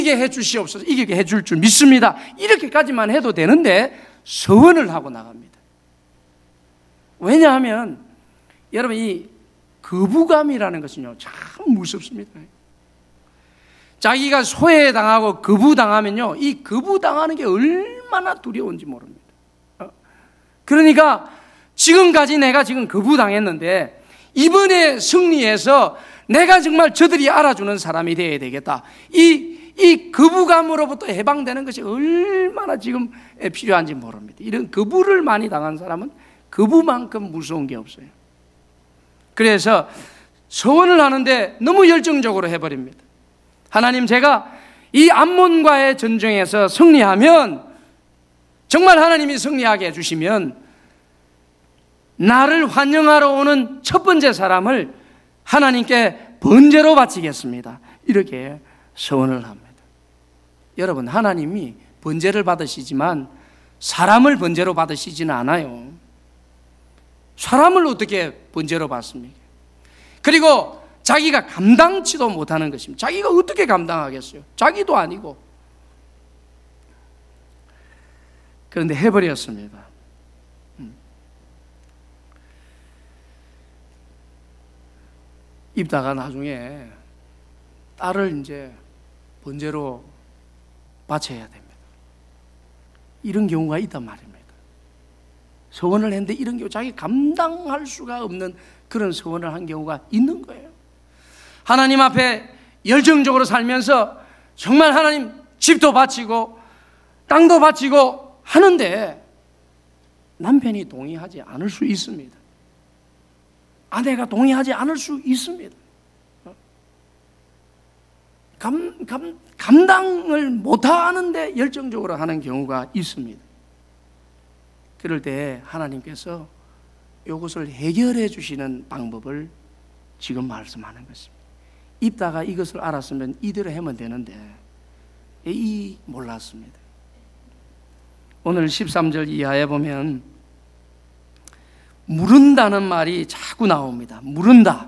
이게 해 주시옵소서, 이게 해 줄 줄 믿습니다. 이렇게까지만 해도 되는데 서원을 하고 나갑니다. 왜냐하면 여러분, 이 거부감이라는 것은요 참 무섭습니다. 자기가 소외당하고 거부당하면요, 이 거부당하는 게 얼마나 두려운지 모릅니다. 그러니까 지금까지 내가 지금 거부당했는데 이번에 승리해서 내가 정말 저들이 알아주는 사람이 되어야 되겠다. 이 거부감으로부터 해방되는 것이 얼마나 지금 필요한지 모릅니다. 이런 거부를 많이 당한 사람은 거부만큼 무서운 게 없어요. 그래서 서원을 하는데 너무 열정적으로 해버립니다. 하나님, 제가 이 암몬과의 전쟁에서 승리하면, 정말 하나님이 승리하게 해주시면 나를 환영하러 오는 첫 번째 사람을 하나님께 번제로 바치겠습니다. 이렇게 서원을 합니다. 여러분, 하나님이 번제를 받으시지만 사람을 번제로 받으시지는 않아요. 사람을 어떻게 번제로 받습니까? 그리고 자기가 감당치도 못하는 것입니다. 자기가 어떻게 감당하겠어요? 자기도 아니고. 그런데 해버렸습니다. 입다가 나중에 딸을 이제 번제로 바쳐야 됩니다. 이런 경우가 있단 말입니다. 서원을 했는데 이런 경우, 자기 감당할 수가 없는 그런 서원을 한 경우가 있는 거예요. 하나님 앞에 열정적으로 살면서 정말 하나님 집도 바치고 땅도 바치고 하는데 남편이 동의하지 않을 수 있습니다. 아내가 동의하지 않을 수 있습니다. 감당을 못하는데 열정적으로 하는 경우가 있습니다. 그럴 때 하나님께서 이것을 해결해 주시는 방법을 지금 말씀하는 것입니다. 입다가 이것을 알았으면 이대로 하면 되는데 몰랐습니다. 오늘 13절 이하에 보면 물은다는 말이 자꾸 나옵니다. 물은다.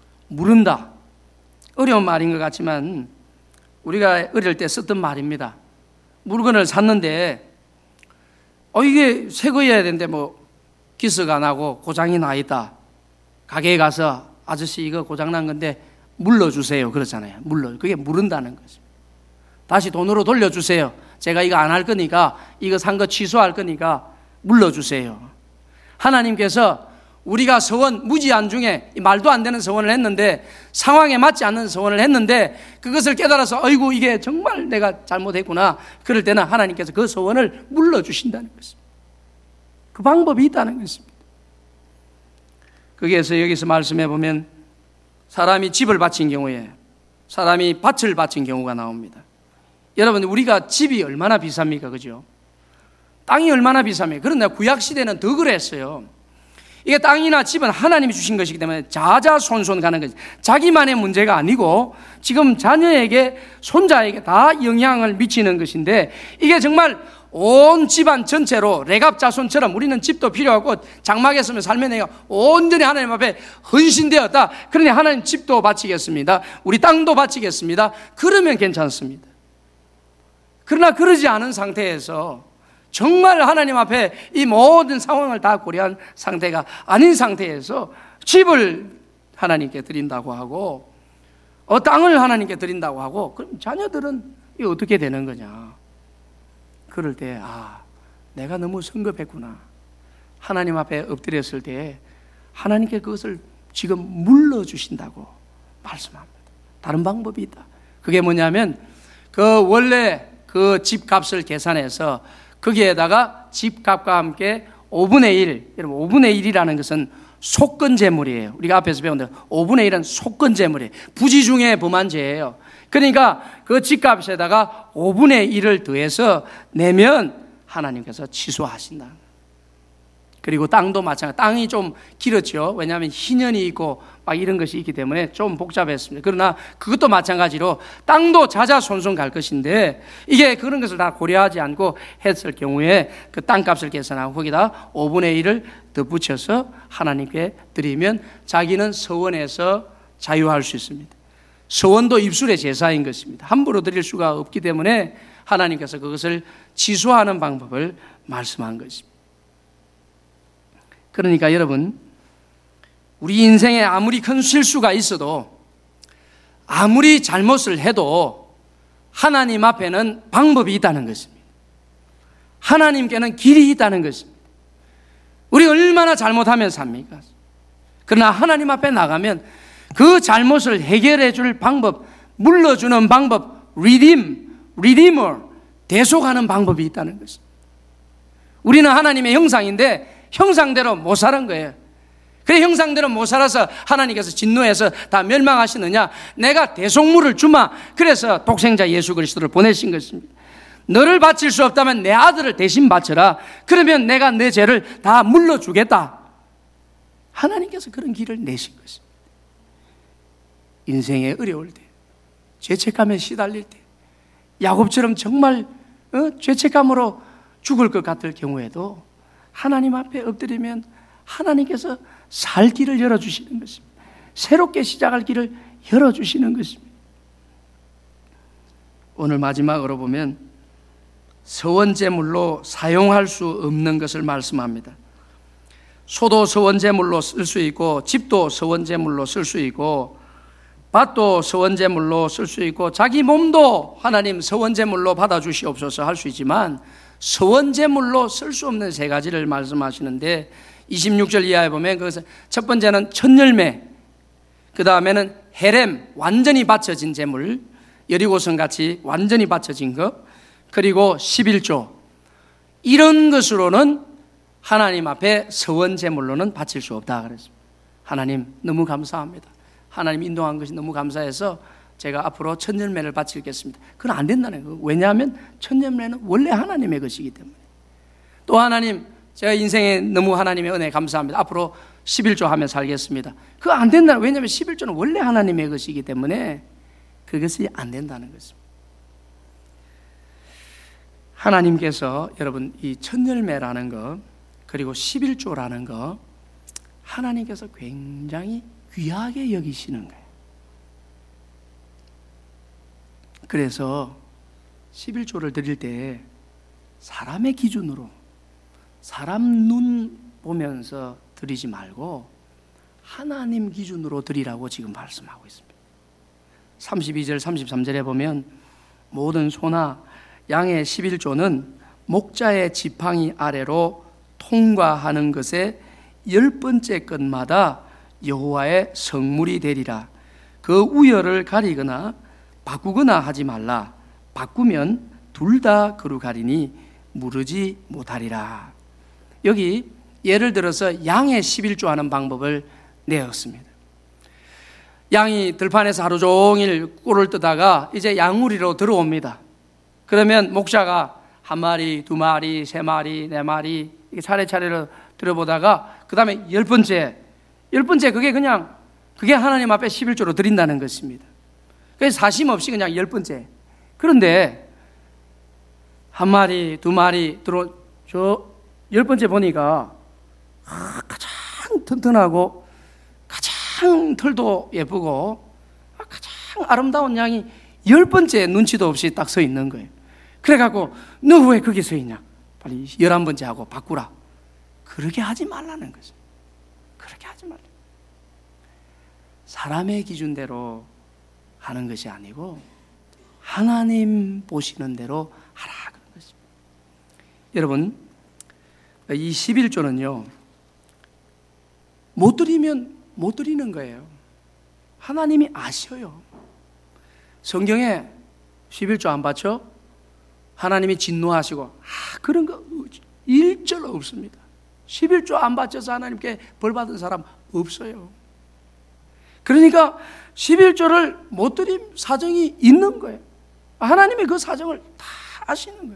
어려운 말인 것 같지만 우리가 어릴 때 썼던 말입니다. 물건을 샀는데 이게 새 거여야 되는데 기스가 나고 고장이 나 있다. 가게에 가서 아저씨 이거 고장난 건데 물러주세요 그러잖아요. 그게 물은다는 거죠. 다시 돈으로 돌려주세요. 제가 이거 안 할 거니까, 이거 산 거 취소할 거니까 물러주세요. 하나님께서 우리가 서원, 무지한 중에 말도 안 되는 서원을 했는데, 상황에 맞지 않는 서원을 했는데 그것을 깨달아서 아이고 이게 정말 내가 잘못했구나, 그럴 때는 하나님께서 그 서원을 물러주신다는 것입니다. 그 방법이 있다는 것입니다. 거기에서 여기서 말씀해 보면 사람이 집을 바친 경우에 사람이 밭을 바친 경우가 나옵니다. 여러분, 우리가 집이 얼마나 비쌉니까? 그죠? 땅이 얼마나 비쌉니까? 그런데 구약시대는 더 그랬어요. 이게 땅이나 집은 하나님이 주신 것이기 때문에 자자손손 가는 거지. 자기만의 문제가 아니고 지금 자녀에게, 손자에게 다 영향을 미치는 것인데, 이게 정말 온 집안 전체로 레갑자손처럼 우리는 집도 필요하고 장막에 살면 내가 온전히 하나님 앞에 헌신되었다. 그러니 하나님 집도 바치겠습니다. 우리 땅도 바치겠습니다. 그러면 괜찮습니다. 그러나 그러지 않은 상태에서, 정말 하나님 앞에 이 모든 상황을 다 고려한 상태가 아닌 상태에서 집을 하나님께 드린다고 하고 땅을 하나님께 드린다고 하고, 그럼 자녀들은 이게 어떻게 되는 거냐? 그럴 때 내가 너무 성급했구나. 하나님 앞에 엎드렸을 때 하나님께 그것을 지금 물러주신다고 말씀합니다. 다른 방법이 있다. 그게 뭐냐면 원래 그 집값을 계산해서 거기에다가 집값과 함께 5분의 1, 여러분 5분의 1이라는 것은 속건재물이에요. 우리가 앞에서 배운 대로 5분의 1은 속건재물이에요. 부지 중에 범한 죄예요. 그러니까 그 집값에다가 5분의 1을 더해서 내면 하나님께서 취소하신다. 그리고 땅도 마찬가지. 땅이 좀 길었죠. 왜냐하면 희년이 있고 막 이런 것이 있기 때문에 좀 복잡했습니다. 그러나 그것도 마찬가지로 땅도 자자손손 갈 것인데, 이게 그런 것을 다 고려하지 않고 했을 경우에 그 땅값을 계산하고 거기다 5분의 1을 덧붙여서 하나님께 드리면 자기는 서원에서 자유할 수 있습니다. 서원도 입술의 제사인 것입니다. 함부로 드릴 수가 없기 때문에 하나님께서 그것을 취소하는 방법을 말씀한 것입니다. 그러니까 여러분, 우리 인생에 아무리 큰 실수가 있어도, 아무리 잘못을 해도 하나님 앞에는 방법이 있다는 것입니다. 하나님께는 길이 있다는 것입니다. 우리 얼마나 잘못하면 삽니까? 그러나 하나님 앞에 나가면 그 잘못을 해결해 줄 방법, 물러주는 방법, 리디머, 대속하는 방법이 있다는 것입니다. 우리는 하나님의 형상인데 형상대로 못 사는 거예요. 그래, 형상대로 못 살아서 하나님께서 진노해서 다 멸망하시느냐? 내가 대속물을 주마. 그래서 독생자 예수 그리스도를 보내신 것입니다. 너를 바칠 수 없다면 내 아들을 대신 바쳐라. 그러면 내가 내 죄를 다 물러주겠다. 하나님께서 그런 길을 내신 것입니다. 인생에 어려울 때, 죄책감에 시달릴 때, 야곱처럼 정말 죄책감으로 죽을 것 같을 경우에도 하나님 앞에 엎드리면 하나님께서 살 길을 열어주시는 것입니다. 새롭게 시작할 길을 열어주시는 것입니다. 오늘 마지막으로 보면 서원제물로 사용할 수 없는 것을 말씀합니다. 소도 서원제물로 쓸 수 있고, 집도 서원제물로 쓸 수 있고, 밭도 서원제물로 쓸 수 있고, 자기 몸도 하나님 서원제물로 받아주시옵소서 할 수 있지만 서원제물로 쓸 수 없는 세 가지를 말씀하시는데, 26절 이하에 보면 그것은 첫 번째는 첫열매, 그 다음에는 헤렘, 완전히 바쳐진 제물, 여리고성 같이 완전히 바쳐진 것, 그리고 11조, 이런 것으로는 하나님 앞에 서원제물로는 바칠 수 없다 그랬습니다. 하나님 너무 감사합니다. 하나님 인도한 것이 너무 감사해서 제가 앞으로 첫열매를 바치겠습니다. 그건 안 된다는 거예요. 왜냐하면 첫열매는 원래 하나님의 것이기 때문에. 또 하나님, 제가 인생에 너무 하나님의 은혜 감사합니다. 앞으로 11조 하며 살겠습니다. 그거 안 된다는 거예요. 왜냐하면 11조는 원래 하나님의 것이기 때문에 그것이 안 된다는 것입니다. 하나님께서 여러분 이 첫열매라는 것, 그리고 11조라는 것, 하나님께서 굉장히 귀하게 여기시는 거예요. 그래서 11조를 드릴 때 사람의 기준으로, 사람 눈 보면서 드리지 말고 하나님 기준으로 드리라고 지금 말씀하고 있습니다. 32절 33절에 보면 모든 소나 양의 11조는 목자의 지팡이 아래로 통과하는 것에 10번째 것마다 여호와의 성물이 되리라. 그 우열을 가리거나 바꾸거나 하지 말라. 바꾸면 둘 다 거룩하리니 무르지 못하리라. 여기 예를 들어서 양의 11조 하는 방법을 내었습니다. 양이 들판에서 하루 종일 꿀을 뜨다가 이제 양우리로 들어옵니다. 그러면 목자가 한 마리, 두 마리, 세 마리, 네 마리 이렇게 차례차례로 들어보다가 그 다음에 열 번째 그게 하나님 앞에 11조로 드린다는 것입니다. 그래서 사심 없이 그냥 10번째. 그런데 한 마리, 두 마리 저 10번째 보니까 가장 튼튼하고 가장 털도 예쁘고 가장 아름다운 양이 10번째 눈치도 없이 딱 서 있는 거예요. 그래갖고 너 왜 거기 서 있냐? 빨리 11번째 하고 바꾸라. 그렇게 하지 말라는 거죠. 그렇게 하지 말라. 사람의 기준대로 하는 것이 아니고 하나님 보시는 대로 하라 그런 것입니다. 여러분, 이 11조는요 못 드리면 못 드리는 거예요. 하나님이 아셔요. 성경에 11조 안 바쳐? 하나님이 진노하시고 그런 거 일절 없습니다. 11조 안 바쳐서 하나님께 벌 받은 사람 없어요. 그러니까 11조를 못 드린 사정이 있는 거예요. 하나님이 그 사정을 다 아시는 거예요.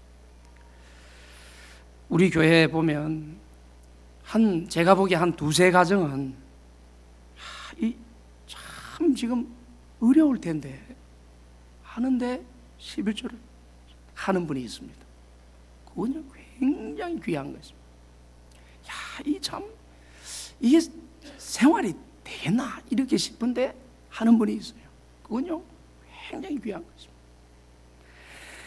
우리 교회에 보면 제가 보기에 한 두세 가정은 참 지금 어려울 텐데 하는데 11조를 하는 분이 있습니다. 그건 굉장히 귀한 것입니다. 이게 생활이 되겠나 이렇게 싶은데 하는 분이 있어요. 그건요 굉장히 귀한 것입니다.